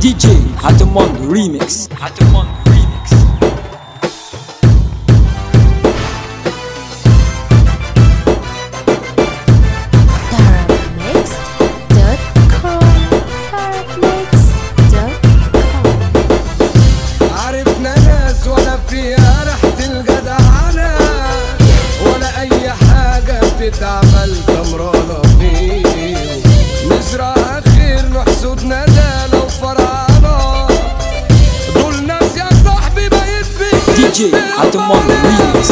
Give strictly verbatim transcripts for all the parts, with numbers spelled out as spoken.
دي جي حاتم ريميكس. حاتم ريميكس. عرفنا ناس ولا فيها ريحة الجدعنة ولا أي حاجة بتتعمل تمرانة فيه. نزرع خير نحسد ندالة وفرعانة، دول ناس يا صاحبي بقيت فيك دي جي حاتم ريميكس.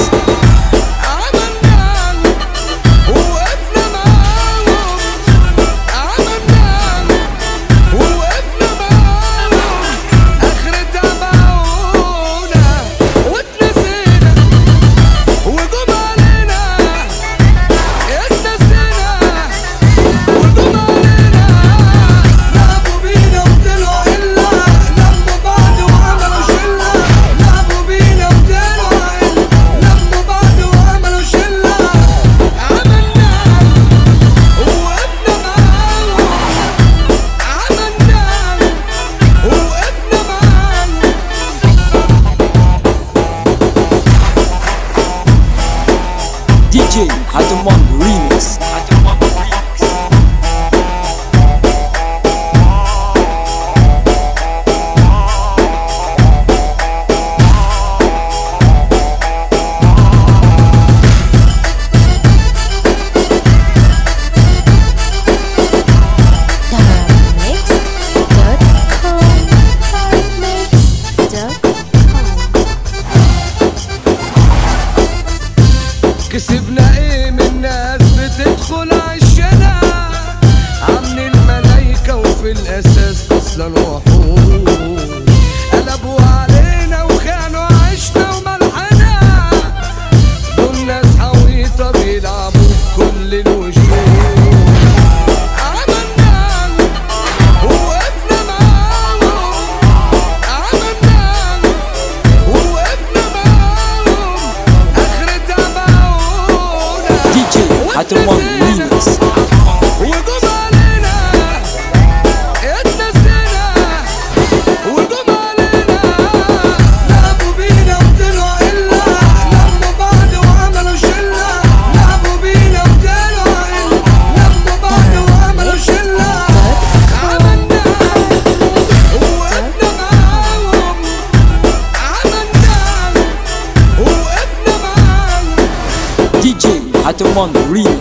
دي جي حاتم ريميكس. كسبنا ايه من ناس بتدخل عشنا، عاملين الملايكة وفي الاساس اصلا وحوش. قلبوا علينا وخانوا عشنا وملحنا، دول ناس حويطة بيلعبوا بكل الوشوش. حاتم ريميكس. وجم علينا اتنسينا، وجم علينا لعبوا بينا وطلعوا إلا، لموا بعض وعملوا شلة. لعبوا بينا وطلعوا إلا، لموا بعض وعملوا شلة. عملنا ووقفنا معاهم، عملنا ووقفنا معاهم. دي جي حاتم ريميكس.